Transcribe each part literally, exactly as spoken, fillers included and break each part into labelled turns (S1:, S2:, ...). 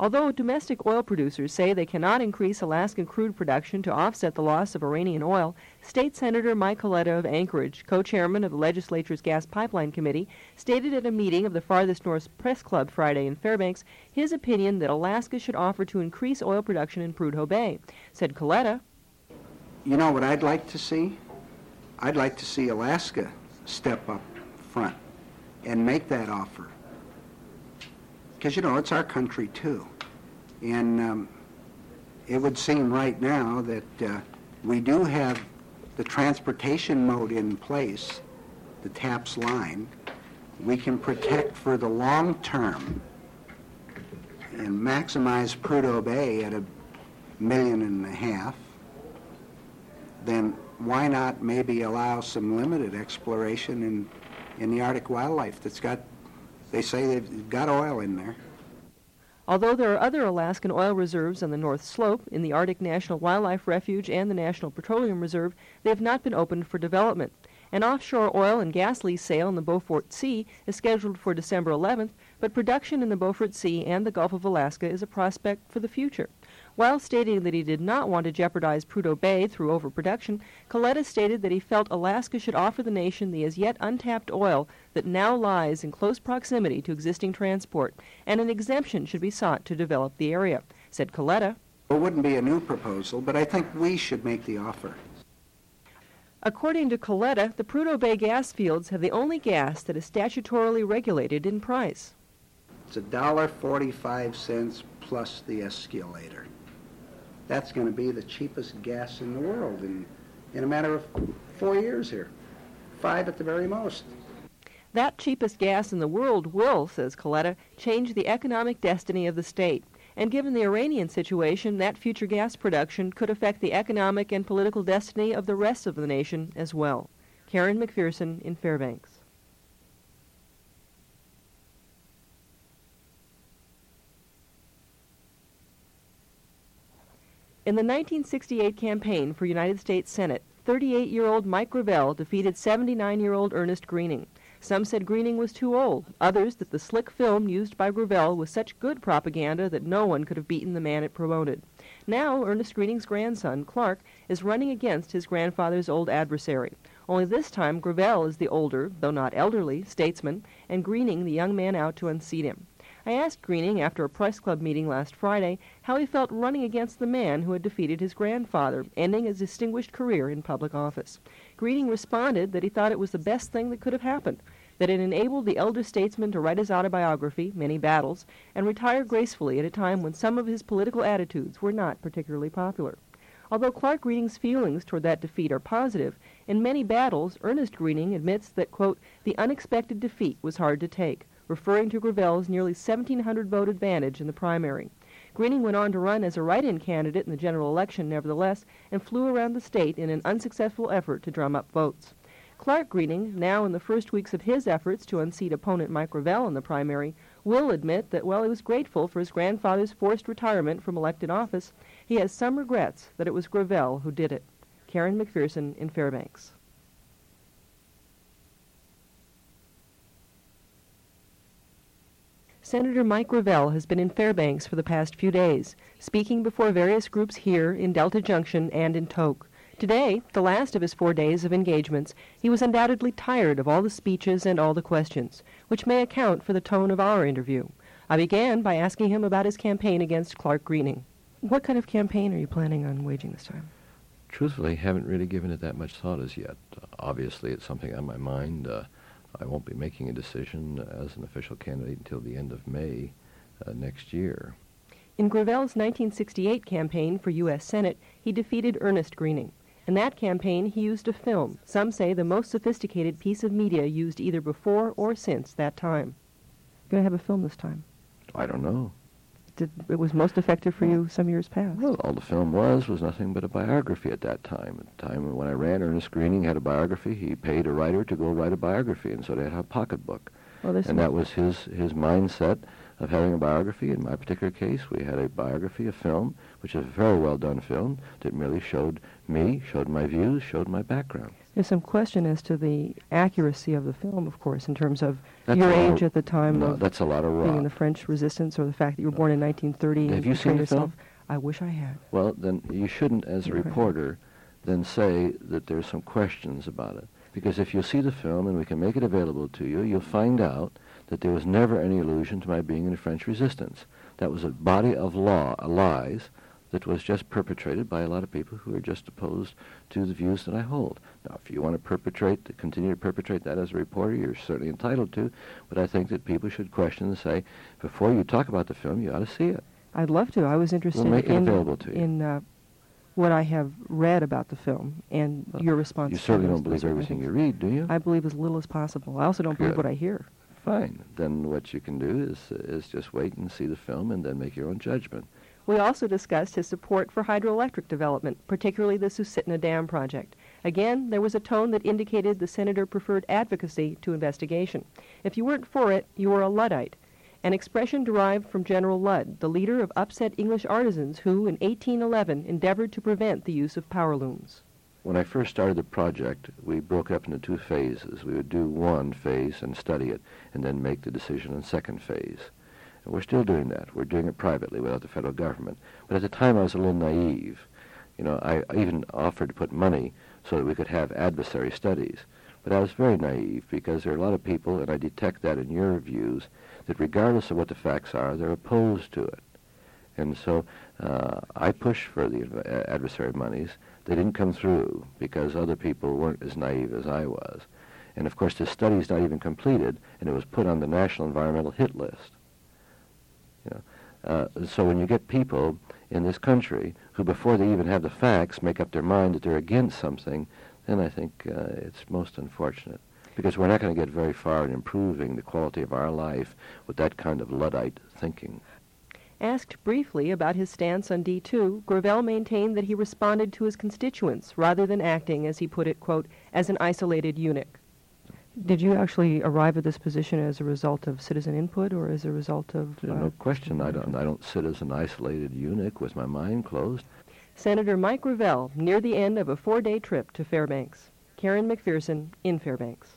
S1: Although domestic oil producers say they cannot increase Alaskan crude production to offset the loss of Iranian oil, State Senator Mike Coletta of Anchorage, co-chairman of the legislature's Gas Pipeline Committee, stated at a meeting of the Farthest North Press Club Friday in Fairbanks his opinion that Alaska should offer to increase oil production in Prudhoe Bay. Said Coletta,
S2: "You know what I'd like to see? I'd like to see Alaska step up front and make that offer. Because, you know, it's our country, too. And um, it would seem right now that uh, we do have the transportation mode in place, the TAPS line. We can protect for the long term and maximize Prudhoe Bay at a million and a half. Then why not maybe allow some limited exploration in, in the Arctic wildlife that's got, they say they've got oil in there."
S1: Although there are other Alaskan oil reserves on the North Slope, in the Arctic National Wildlife Refuge and the National Petroleum Reserve, they have not been opened for development. An offshore oil and gas lease sale in the Beaufort Sea is scheduled for December eleventh, but production in the Beaufort Sea and the Gulf of Alaska is a prospect for the future. While stating that he did not want to jeopardize Prudhoe Bay through overproduction, Coletta stated that he felt Alaska should offer the nation the as yet untapped oil that now lies in close proximity to existing transport, and an exemption should be sought to develop the area. Said Coletta,
S2: "It wouldn't be a new proposal, but I think we should make the offer."
S1: According to Coletta, the Prudhoe Bay gas fields have the only gas that is statutorily regulated in price.
S2: It's a dollar forty-five cents plus the escalator. That's going to be the cheapest gas in the world in, in a matter of four years here. Five at the very most.
S1: That cheapest gas in the world will, says Coletta, change the economic destiny of the state. And given the Iranian situation, that future gas production could affect the economic and political destiny of the rest of the nation as well. Karen McPherson in Fairbanks. In the nineteen sixty-eight campaign for United States Senate, thirty-eight-year-old Mike Gravel defeated seventy-nine-year-old Ernest Greening. Some said Greening was too old, others that the slick film used by Gravel was such good propaganda that no one could have beaten the man it promoted. Now, Ernest Greening's grandson, Clark, is running against his grandfather's old adversary. Only this time, Gravel is the older, though not elderly, statesman, and Greening the young man out to unseat him. I asked Greening after a press club meeting last Friday how he felt running against the man who had defeated his grandfather, ending a distinguished career in public office. Greening responded that he thought it was the best thing that could have happened, that it enabled the elder statesman to write his autobiography, Many Battles, and retire gracefully at a time when some of his political attitudes were not particularly popular. Although Clark Greening's feelings toward that defeat are positive, in Many Battles, Ernest Greening admits that, quote, the unexpected defeat was hard to take, referring to Gravel's nearly seventeen hundred vote advantage in the primary. Greening went on to run as a write-in candidate in the general election, nevertheless, and flew around the state in an unsuccessful effort to drum up votes. Clark Greening, now in the first weeks of his efforts to unseat opponent Mike Gravel in the primary, will admit that while he was grateful for his grandfather's forced retirement from elected office, he has some regrets that it was Gravel who did it. Karen McPherson in Fairbanks. Senator Mike Gravel has been in Fairbanks for the past few days, speaking before various groups here in Delta Junction and in Tok. Today, the last of his four days of engagements, he was undoubtedly tired of all the speeches and all the questions, which may account for the tone of our interview. I began by asking him about his campaign against Clark Greening. What kind of campaign are you planning on waging this time?
S3: Truthfully, haven't really given it that much thought as yet. Uh, obviously, it's something on my mind. Uh, I won't be making a decision as an official candidate until the end of May uh, next year.
S1: In Gravel's nineteen sixty-eight campaign for U S Senate, he defeated Ernest Greening. In that campaign, he used a film, some say the most sophisticated piece of media used either before or since that time. You're going to have a film this time?
S3: I don't know.
S1: Did, it was most effective for you some years past?
S3: Well, all the film was was nothing but a biography at that time. At the time when I ran, Ernest Greening had a biography. He paid a writer to go write a biography, and so they had a pocketbook.
S1: Well,
S3: and that was his, his mindset of having a biography. In my particular case, we had a biography, a film, which is a very well-done film that merely showed me, showed my views, showed my background.
S1: There's some question as to the accuracy of the film, of course, in terms of
S3: That's
S1: your
S3: a lot
S1: age
S3: of-
S1: at the time
S3: no,
S1: of
S3: that's a lot of
S1: being in
S3: rot.
S1: the French Resistance, or the fact that you were born in nineteen thirty.
S3: Have
S1: and
S3: you seen
S1: portrayed
S3: the film?
S1: yourself. I wish I had.
S3: Well, then you shouldn't, as a
S1: You're right.
S3: reporter, then say that there's some questions about it. Because if you see the film and we can make it available to you, you'll find out that there was never any allusion to my being in the French Resistance. That was a body of law, uh, lies, that was just perpetrated by a lot of people who are just opposed to the views that I hold. Now, if you want to perpetrate, to continue to perpetrate that as a reporter, you're certainly entitled to, but I think that people should question and say, before you talk about the film, you ought to see it.
S1: I'd love to. I was interested
S3: We'll make it
S1: in,
S3: available to you.
S1: in uh, what I have read about the film and
S3: Well,
S1: your response.
S3: You
S1: to
S3: certainly
S1: those-
S3: don't believe
S1: those
S3: everything
S1: things.
S3: you read, do you?
S1: I believe as little as possible. I also don't believe
S3: Good.
S1: what I hear.
S3: Fine. Then what you can do is is just wait and see the film and then make your own judgment.
S1: We also discussed his support for hydroelectric development, particularly the Susitna Dam project. Again, there was a tone that indicated the senator preferred advocacy to investigation. If you weren't for it, you were a Luddite, an expression derived from General Ludd, the leader of upset English artisans who, in eighteen eleven, endeavored to prevent the use of power looms.
S3: When I first started the project, we broke it up into two phases. We would do one phase and study it, and then make the decision on second phase. And we're still doing that. We're doing it privately without the federal government. But at the time, I was a little naive. You know, I I even offered to put money so that we could have adversary studies. But I was very naive because there are a lot of people, and I detect that in your views, that regardless of what the facts are, they're opposed to it. And so uh, I pushed for the adv- adversary monies. They didn't come through because other people weren't as naive as I was. And of course, the study's not even completed, and it was put on the National Environmental Hit List. You know, uh, so when you get people in this country who, before they even have the facts, make up their mind that they're against something, then I think uh, it's most unfortunate. Because we're not going to get very far in improving the quality of our life with that kind of Luddite thinking.
S1: Asked briefly about his stance on D two, Gravel maintained that he responded to his constituents rather than acting, as he put it, quote, as an isolated eunuch. Did you actually arrive at this position as a result of citizen input or as a result of...
S3: There's no question. I don't, I don't sit as an isolated eunuch with my mind closed.
S1: Senator Mike Gravel, near the end of a four-day trip to Fairbanks. Karen McPherson, in Fairbanks.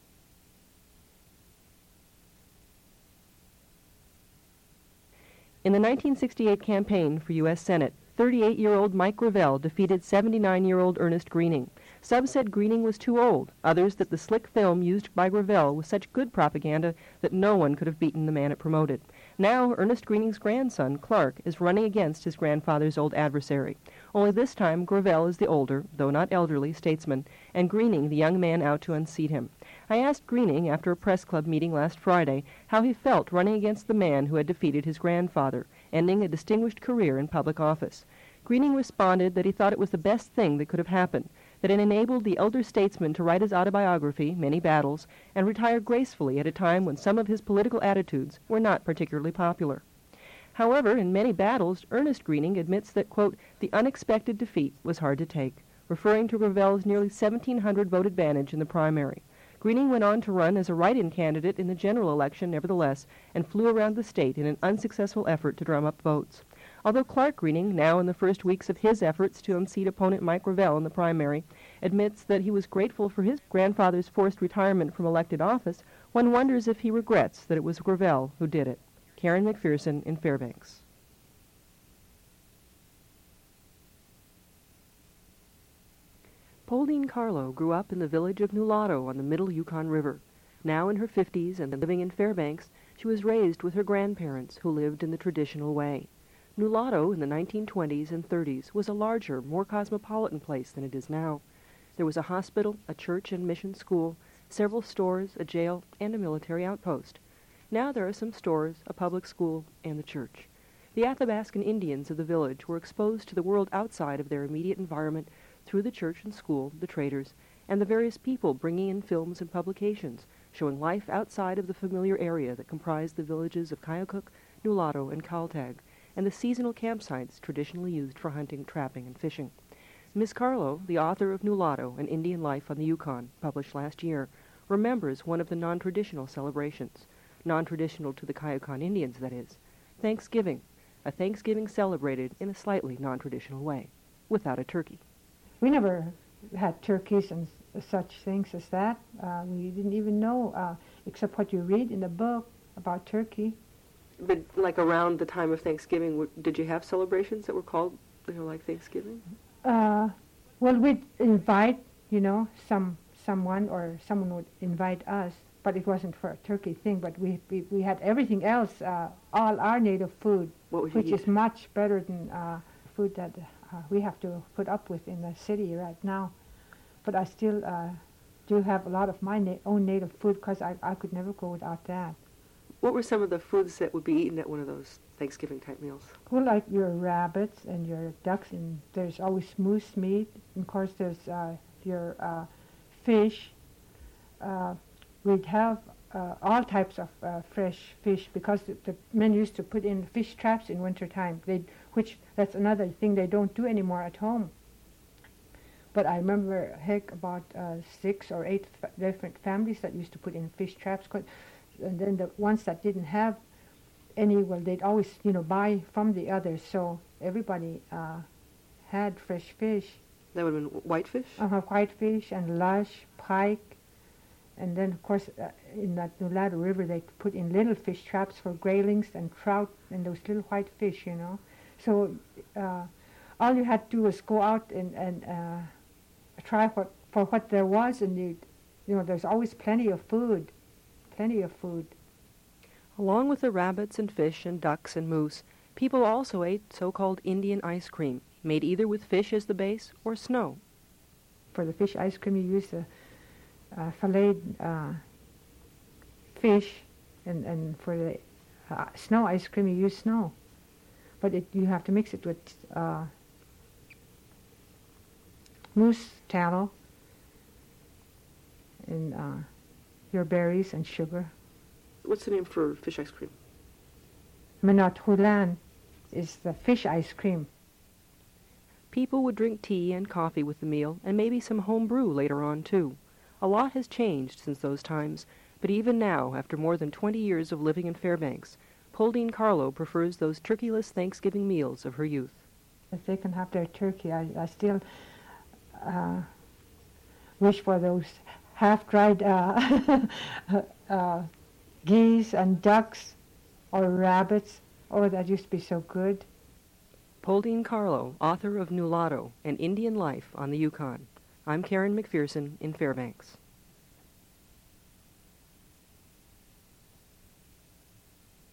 S1: In the nineteen sixty-eight campaign for U S Senate, thirty-eight-year-old Mike Gravel defeated seventy-nine-year-old Ernest Greening. Some said Greening was too old, others that the slick film used by Gravel was such good propaganda that no one could have beaten the man it promoted. Now, Ernest Greening's grandson, Clark, is running against his grandfather's old adversary. Only this time, Gravel is the older, though not elderly, statesman, and Greening the young man out to unseat him. I asked Greening, after a press club meeting last Friday, how he felt running against the man who had defeated his grandfather, ending a distinguished career in public office. Greening responded that he thought it was the best thing that could have happened, that it enabled the elder statesman to write his autobiography, Many Battles, and retire gracefully at a time when some of his political attitudes were not particularly popular. However, in Many Battles, Ernest Greening admits that, quote, the unexpected defeat was hard to take, referring to Gravel's nearly seventeen hundred vote advantage in the primary. Greening went on to run as a write-in candidate in the general election, nevertheless, and flew around the state in an unsuccessful effort to drum up votes. Although Clark Greening, now in the first weeks of his efforts to unseat opponent Mike Gravel in the primary, admits that he was grateful for his grandfather's forced retirement from elected office, one wonders if he regrets that it was Gravel who did it. Karen McPherson in Fairbanks. Pauline Carlo grew up in the village of Nulato on the Middle Yukon River. Now in her fifties and living in Fairbanks, she was raised with her grandparents who lived in the traditional way. Nulato in the nineteen twenties and thirties was a larger, more cosmopolitan place than it is now. There was a hospital, a church and mission school, several stores, a jail, and a military outpost. Now there are some stores, a public school, and the church. The Athabascan Indians of the village were exposed to the world outside of their immediate environment through the church and school, the traders, and the various people bringing in films and publications showing life outside of the familiar area that comprised the villages of Kayukuk, Nulato, and Kaltag, and the seasonal campsites traditionally used for hunting, trapping, and fishing. Miss Carlo, the author of Nulato, An Indian Life on the Yukon, published last year, remembers one of the non-traditional celebrations, non-traditional to the Kayukon Indians, that is, Thanksgiving, a Thanksgiving celebrated in a slightly non-traditional way, without a turkey.
S4: We never had turkeys and such things as that. Uh, we didn't even know, uh, except what you read in the book about turkey.
S1: But like around the time of Thanksgiving, w- did you have celebrations that were called, you know, like Thanksgiving?
S4: Uh, well, we'd invite, you know, some someone or someone would invite us, but it wasn't for a turkey thing. But we we, we had everything else, uh, all our native food,
S1: What would you
S4: which
S1: eat?
S4: is much better than uh, food that uh, we have to put up with in the city right now. But I still uh, do have a lot of my na- own native food because I, I could never go without that.
S1: What were some of the foods that would be eaten at one of those Thanksgiving-type meals?
S4: Well, like your rabbits and your ducks, and there's always moose meat. And of course, there's uh, your uh, fish. Uh, we'd have uh, all types of uh, fresh fish because the, the men used to put in fish traps in wintertime, they which that's another thing they don't do anymore at home. But I remember, heck, about uh, six or eight fa- different families that used to put in fish traps. 'Cause, and then the ones that didn't have any, well, they'd always, you know, buy from the others. So everybody uh, had fresh fish.
S1: That would have been whitefish?
S4: Uh, whitefish and lush, pike. And then, of course, uh, in that Nulado River, they put in little fish traps for graylings and trout and those little white fish, you know. So uh, all you had to do was go out and, and uh, try what for what there was, and you, you know, there's always plenty of food, plenty of food.
S1: Along with the rabbits and fish and ducks and moose, people also ate so-called Indian ice cream, made either with fish as the base or snow.
S4: For the fish ice cream, you use the uh, filleted uh, fish, and, and for the uh, snow ice cream, you use snow. But it, you have to mix it with uh, moose tallow and uh, your berries and sugar.
S1: What's the name for fish ice cream?
S4: Menot Hulan is the fish ice cream.
S1: People would drink tea and coffee with the meal, and maybe some home brew later on, too. A lot has changed since those times, but even now, after more than twenty years of living in Fairbanks, Pauldine Carlo prefers those turkeyless Thanksgiving meals of her youth.
S4: If they can have their turkey, I, I still uh, wish for those half-dried uh, uh, geese and ducks or rabbits. Oh, that used to be so good.
S1: Pauldine Carlo, author of Nulado, An Indian Life on the Yukon. I'm Karen McPherson in Fairbanks.